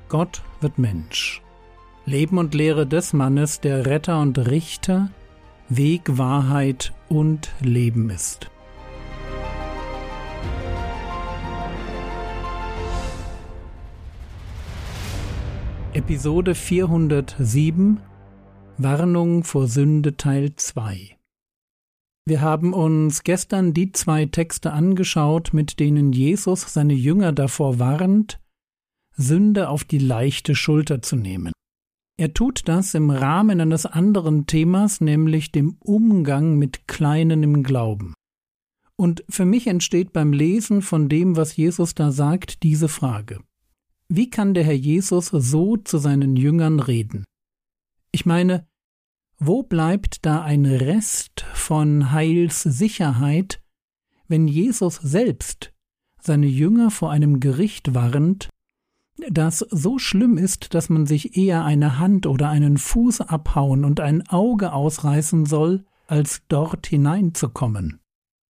Gott wird Mensch. Leben und Lehre des Mannes, der Retter und Richter, Weg, Wahrheit und Leben ist. Episode 407 Warnung vor Sünde Teil 2. Wir haben uns gestern die 2 Texte angeschaut, mit denen Jesus seine Jünger davor warnt, Sünde auf die leichte Schulter zu nehmen. Er tut das im Rahmen eines anderen Themas, nämlich dem Umgang mit Kleinen im Glauben. Und für mich entsteht beim Lesen von dem, was Jesus da sagt, diese Frage: Wie kann der Herr Jesus so zu seinen Jüngern reden? Ich meine, wo bleibt da ein Rest von Heilssicherheit, wenn Jesus selbst seine Jünger vor einem Gericht warnt, das so schlimm ist, dass man sich eher eine Hand oder einen Fuß abhauen und ein Auge ausreißen soll, als dort hineinzukommen?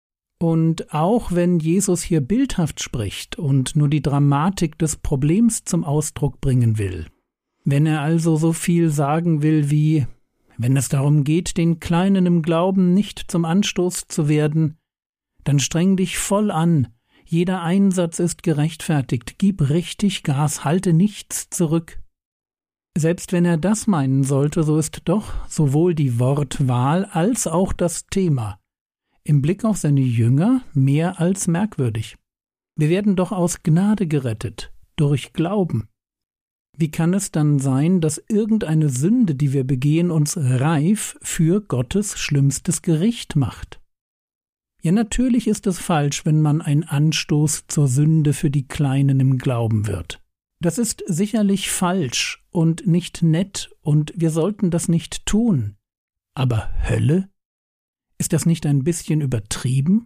Und auch wenn Jesus hier bildhaft spricht und nur die Dramatik des Problems zum Ausdruck bringen will, wenn er also so viel sagen will wie: Wenn es darum geht, den Kleinen im Glauben nicht zum Anstoß zu werden, dann streng dich voll an, jeder Einsatz ist gerechtfertigt, gib richtig Gas, halte nichts zurück. Selbst wenn er das meinen sollte, so ist doch sowohl die Wortwahl als auch das Thema im Blick auf seine Jünger mehr als merkwürdig. Wir werden doch aus Gnade gerettet, durch Glauben. Wie kann es dann sein, dass irgendeine Sünde, die wir begehen, uns reif für Gottes schlimmstes Gericht macht? Ja, natürlich ist es falsch, wenn man ein Anstoß zur Sünde für die Kleinen im Glauben wird. Das ist sicherlich falsch und nicht nett, und wir sollten das nicht tun. Aber Hölle? Ist das nicht ein bisschen übertrieben?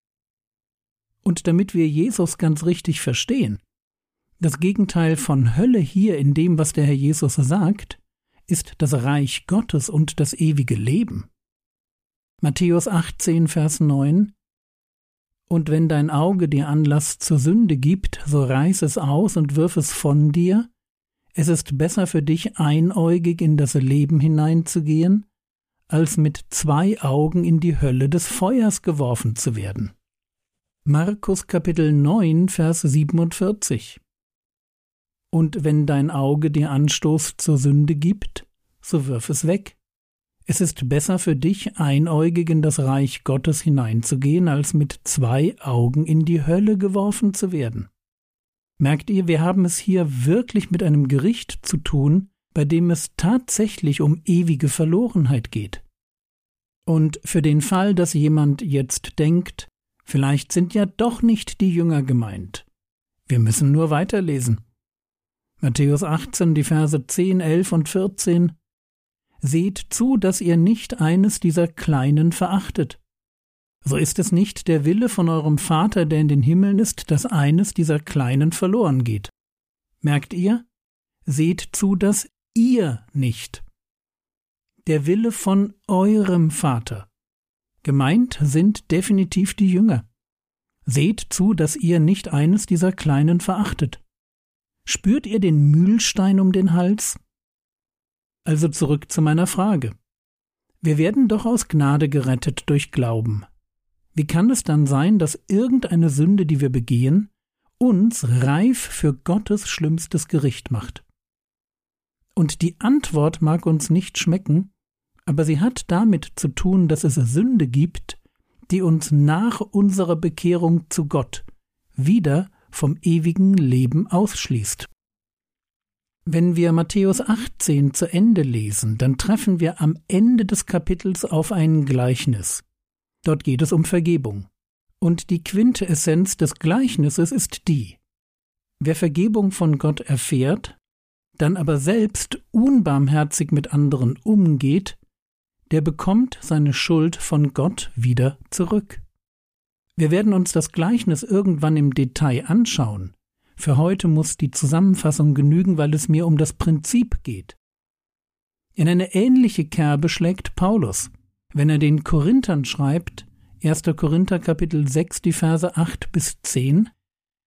Und damit wir Jesus ganz richtig verstehen: Das Gegenteil von Hölle hier in dem, was der Herr Jesus sagt, ist das Reich Gottes und das ewige Leben. Matthäus 18, Vers 9: Und wenn dein Auge dir Anlass zur Sünde gibt, so reiß es aus und wirf es von dir. Es ist besser für dich, einäugig in das Leben hineinzugehen, als mit 2 Augen in die Hölle des Feuers geworfen zu werden. Markus Kapitel 9, Vers 47: Und wenn dein Auge dir Anstoß zur Sünde gibt, so wirf es weg. Es ist besser für dich, einäugig in das Reich Gottes hineinzugehen, als mit 2 Augen in die Hölle geworfen zu werden. Merkt ihr, wir haben es hier wirklich mit einem Gericht zu tun, bei dem es tatsächlich um ewige Verlorenheit geht. Und für den Fall, dass jemand jetzt denkt, vielleicht sind ja doch nicht die Jünger gemeint. Wir müssen nur weiterlesen. Matthäus 18, die Verse 10, 11 und 14: Seht zu, dass ihr nicht eines dieser Kleinen verachtet. So ist es nicht der Wille von eurem Vater, der in den Himmeln ist, dass eines dieser Kleinen verloren geht. Merkt ihr? Seht zu, dass ihr nicht. Der Wille von eurem Vater. Gemeint sind definitiv die Jünger. Seht zu, dass ihr nicht eines dieser Kleinen verachtet. Spürt ihr den Mühlstein um den Hals? Also zurück zu meiner Frage. Wir werden doch aus Gnade gerettet durch Glauben. Wie kann es dann sein, dass irgendeine Sünde, die wir begehen, uns reif für Gottes schlimmstes Gericht macht? Und die Antwort mag uns nicht schmecken, aber sie hat damit zu tun, dass es Sünde gibt, die uns nach unserer Bekehrung zu Gott wieder vom ewigen Leben ausschließt. Wenn wir Matthäus 18 zu Ende lesen, dann treffen wir am Ende des Kapitels auf ein Gleichnis. Dort geht es um Vergebung. Und die Quintessenz des Gleichnisses ist die: Wer Vergebung von Gott erfährt, dann aber selbst unbarmherzig mit anderen umgeht, der bekommt seine Schuld von Gott wieder zurück. Wir werden uns das Gleichnis irgendwann im Detail anschauen. Für heute muss die Zusammenfassung genügen, weil es mir um das Prinzip geht. In eine ähnliche Kerbe schlägt Paulus, wenn er den Korinthern schreibt, 1. Korinther Kapitel 6, die Verse 8 bis 10: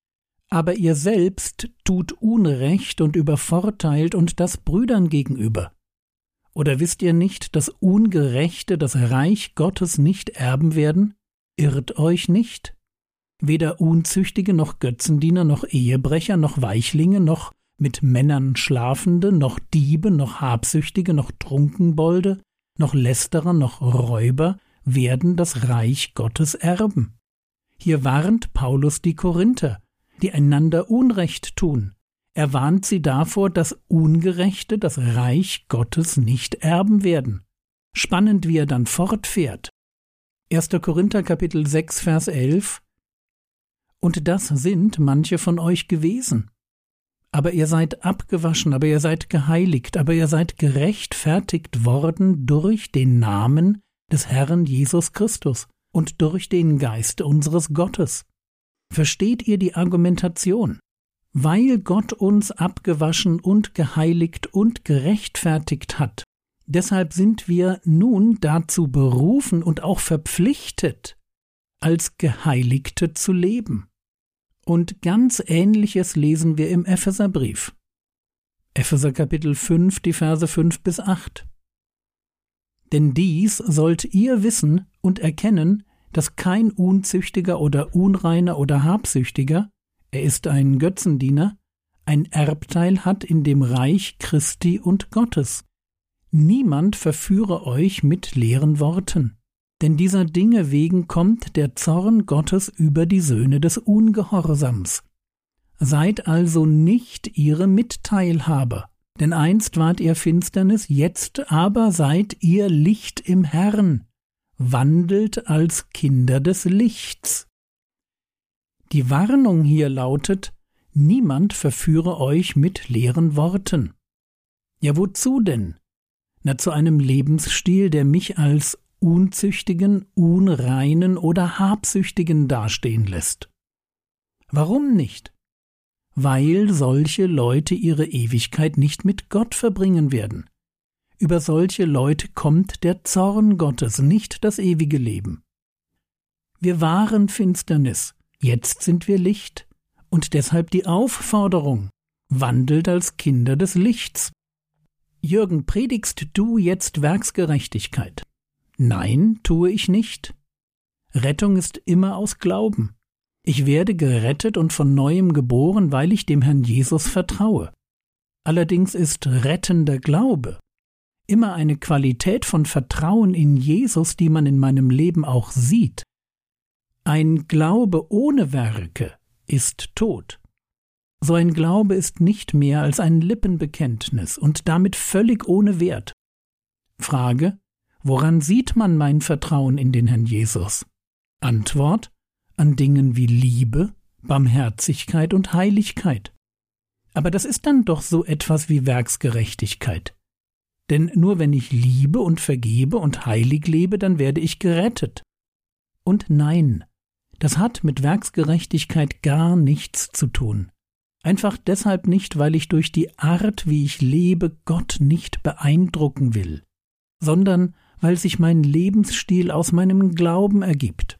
Aber ihr selbst tut Unrecht und übervorteilt und das Brüdern gegenüber. Oder wisst ihr nicht, dass Ungerechte das Reich Gottes nicht erben werden? Irrt euch nicht. Weder Unzüchtige noch Götzendiener noch Ehebrecher noch Weichlinge noch mit Männern Schlafende noch Diebe noch Habsüchtige noch Trunkenbolde noch Lästerer noch Räuber werden das Reich Gottes erben. Hier warnt Paulus die Korinther, die einander Unrecht tun. Er warnt sie davor, dass Ungerechte das Reich Gottes nicht erben werden. Spannend, wie er dann fortfährt. 1. Korinther Kapitel 6, Vers 11: Und das sind manche von euch gewesen. Aber ihr seid abgewaschen, aber ihr seid geheiligt, aber ihr seid gerechtfertigt worden durch den Namen des Herrn Jesus Christus und durch den Geist unseres Gottes. Versteht ihr die Argumentation? Weil Gott uns abgewaschen und geheiligt und gerechtfertigt hat, deshalb sind wir nun dazu berufen und auch verpflichtet, als Geheiligte zu leben. Und ganz Ähnliches lesen wir im Epheserbrief. Epheser Kapitel 5, die Verse 5 bis 8. Denn dies sollt ihr wissen und erkennen, dass kein Unzüchtiger oder Unreiner oder Habsüchtiger, er ist ein Götzendiener, ein Erbteil hat in dem Reich Christi und Gottes. Niemand verführe euch mit leeren Worten. Denn dieser Dinge wegen kommt der Zorn Gottes über die Söhne des Ungehorsams. Seid also nicht ihre Mitteilhaber, denn einst wart ihr Finsternis, jetzt aber seid ihr Licht im Herrn, wandelt als Kinder des Lichts. Die Warnung hier lautet: Niemand verführe euch mit leeren Worten. Ja, wozu denn? Na, zu einem Lebensstil, der mich als Unzüchtigen, Unreinen oder Habsüchtigen dastehen lässt. Warum nicht? Weil solche Leute ihre Ewigkeit nicht mit Gott verbringen werden. Über solche Leute kommt der Zorn Gottes, nicht das ewige Leben. Wir waren Finsternis, jetzt sind wir Licht, und deshalb die Aufforderung: Wandelt als Kinder des Lichts. Jürgen, predigst du jetzt Werksgerechtigkeit? Nein, tue ich nicht. Rettung ist immer aus Glauben. Ich werde gerettet und von Neuem geboren, weil ich dem Herrn Jesus vertraue. Allerdings ist rettender Glaube immer eine Qualität von Vertrauen in Jesus, die man in meinem Leben auch sieht. Ein Glaube ohne Werke ist tot. So ein Glaube ist nicht mehr als ein Lippenbekenntnis und damit völlig ohne Wert. Frage: Woran sieht man mein Vertrauen in den Herrn Jesus? Antwort: An Dingen wie Liebe, Barmherzigkeit und Heiligkeit. Aber das ist dann doch so etwas wie Werksgerechtigkeit. Denn nur wenn ich liebe und vergebe und heilig lebe, dann werde ich gerettet. Und nein, das hat mit Werksgerechtigkeit gar nichts zu tun. Einfach deshalb nicht, weil ich durch die Art, wie ich lebe, Gott nicht beeindrucken will, sondern weil sich mein Lebensstil aus meinem Glauben ergibt.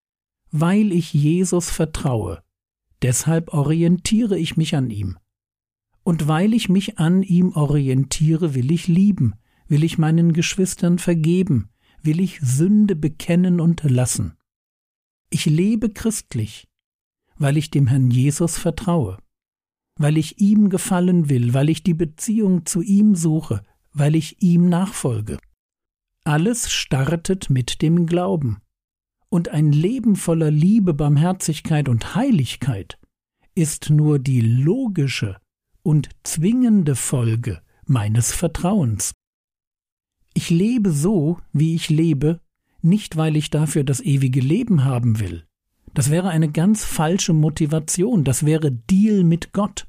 Weil ich Jesus vertraue, deshalb orientiere ich mich an ihm. Und weil ich mich an ihm orientiere, will ich lieben, will ich meinen Geschwistern vergeben, will ich Sünde bekennen und lassen. Ich lebe christlich, weil ich dem Herrn Jesus vertraue, weil ich ihm gefallen will, weil ich die Beziehung zu ihm suche, weil ich ihm nachfolge. Alles startet mit dem Glauben. Und ein Leben voller Liebe, Barmherzigkeit und Heiligkeit ist nur die logische und zwingende Folge meines Vertrauens. Ich lebe so, wie ich lebe, nicht weil ich dafür das ewige Leben haben will. Das wäre eine ganz falsche Motivation, das wäre Deal mit Gott.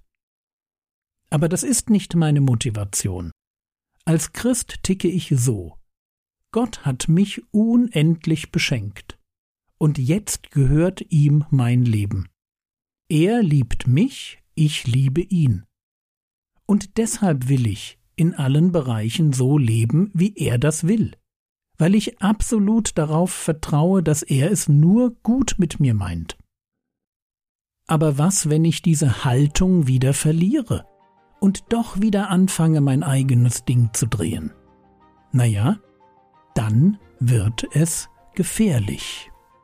Aber das ist nicht meine Motivation. Als Christ ticke ich so: Gott hat mich unendlich beschenkt. Und jetzt gehört ihm mein Leben. Er liebt mich, ich liebe ihn. Und deshalb will ich in allen Bereichen so leben, wie er das will, weil ich absolut darauf vertraue, dass er es nur gut mit mir meint. Aber was, wenn ich diese Haltung wieder verliere und doch wieder anfange, mein eigenes Ding zu drehen? Naja, dann wird es gefährlich.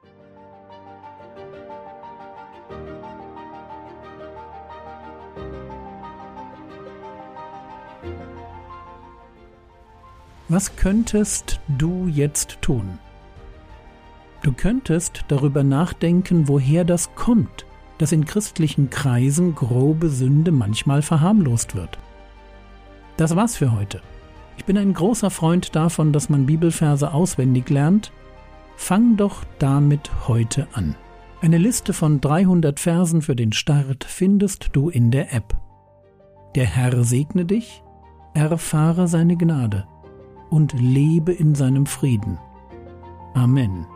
Was könntest du jetzt tun? Du könntest darüber nachdenken, woher das kommt, dass in christlichen Kreisen grobe Sünde manchmal verharmlost wird. Das war's für heute. Ich bin ein großer Freund davon, dass man Bibelverse auswendig lernt. Fang doch damit heute an. Eine Liste von 300 Versen für den Start findest du in der App. Der Herr segne dich, erfahre seine Gnade und lebe in seinem Frieden. Amen.